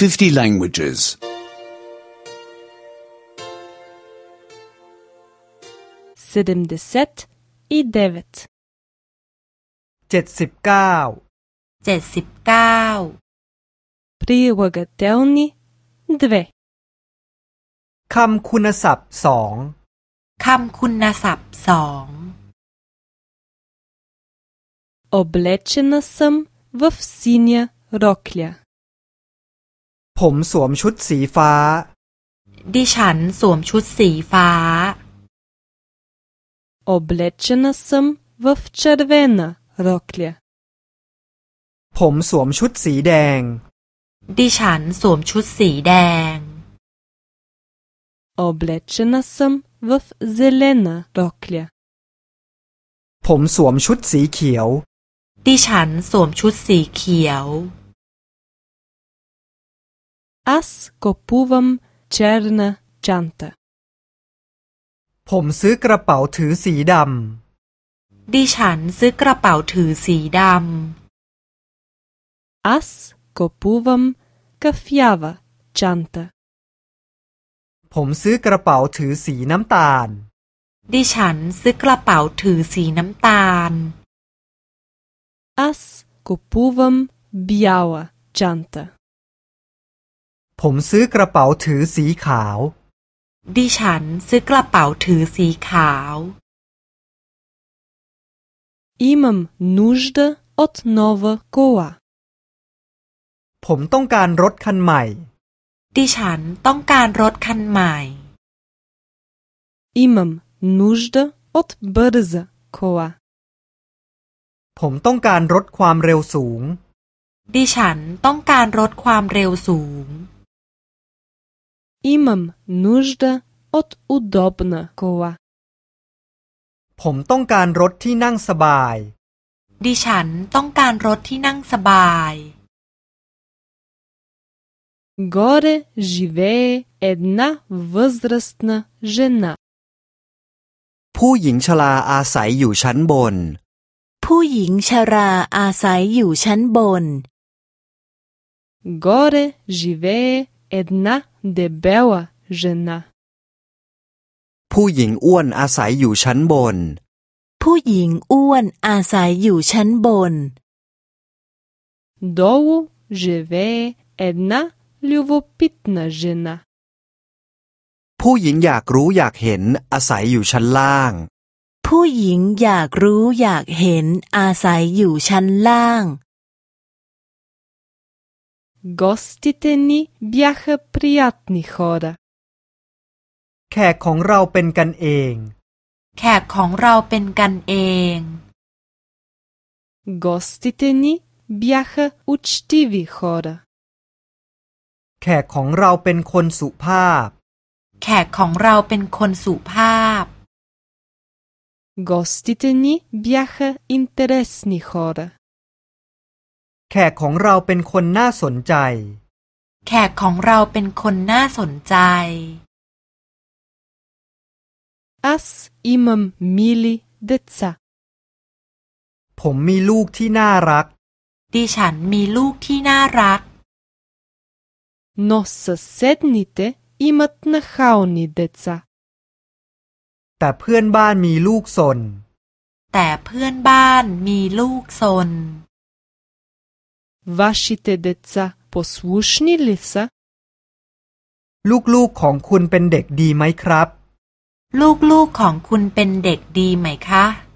50 languages. 79 79 Прилагателни 2 คำคุณศัพท์2 คำคุณศัพท์2 Облечена съм в синя рокля. ผมสวมชุดสีฟ้าดิฉันสวมชุดสีฟ้า Облечена съм в червена рокля. ผมสวมชุดสีแดงดิฉันสวมชุดสีแดง Облечена съм в зелена рокля. ผมสวมชุดสีเขียวดิฉันสวมชุดสีเขียว Аз купувам черна чанта. ผมซื้อกระเป๋าถือสีดำดิฉันซื้อกระเป๋าถือสีดำ Аз купувам кафява чанта. ผมซื้อกระเป๋าถือสีน้ำตาลดิฉันซื้อกระเป๋าถือสีน้ำตาล Аз купувам бяла чанта. ผมซื้อกระเป๋าถือสีขาวดิฉันซื้อกระเป๋าถือสีขาว Имам нужда от нова кола. ผมต้องการรถคันใหม่ดิฉันต้องการรถคันใหม่ Имам нужда от бърза кола. ผมต้องการรถความเร็วสูงดิฉันต้องการรถความเร็วสูง Имам нужда от удобна кола. ผมต้องการรถที่นั่งสบายดิฉันต้องการรถที่นั่งสบาย Горе живее една възрастна жена. ผู้หญิงชราอาศัยอยู่ชั้นบนผู้หญิงชราอาศัยอยู่ชั้นบน Горе живее една дебела жена. ผู้หญิงอ้วนอาศัยอยู่ชั้นบนผู้หญิงอ้วนอาศัยอยู่ชั้นบน Долу живее една любопитна жена. ผู้หญิงอยากรู้อยากเห็นอาศัยอยู่ชั้นล่างผู้หญิงอยากรู้อยากเห็นอาศัยอยู่ชั้นล่าง Гостите ни бяха приятни хора. แขกของเราเป็นกันเองแขกของเราเป็นกันเอง Гостите ни бяха учтиви хора. แขกของเราเป็นคนสุภาพแขกของเราเป็นคนสุภาพ Гостите ни бяха интересни хора. แขกของเราเป็นคนน่าสนใจแขกของเราเป็นคนน่าสนใจ Аз имам мили деца. ผมมีลูกที่น่ารักดิฉันมีลูกที่น่ารัก Но съседните имат нахални деца. แต่เพื่อนบ้านมีลูกซนแต่เพื่อนบ้านมีลูกซน Вашите деца послушни ли са? ลูกๆของคุณเป็นเด็กดีไหมครับลูกๆของคุณเป็นเด็กดีไหมคะ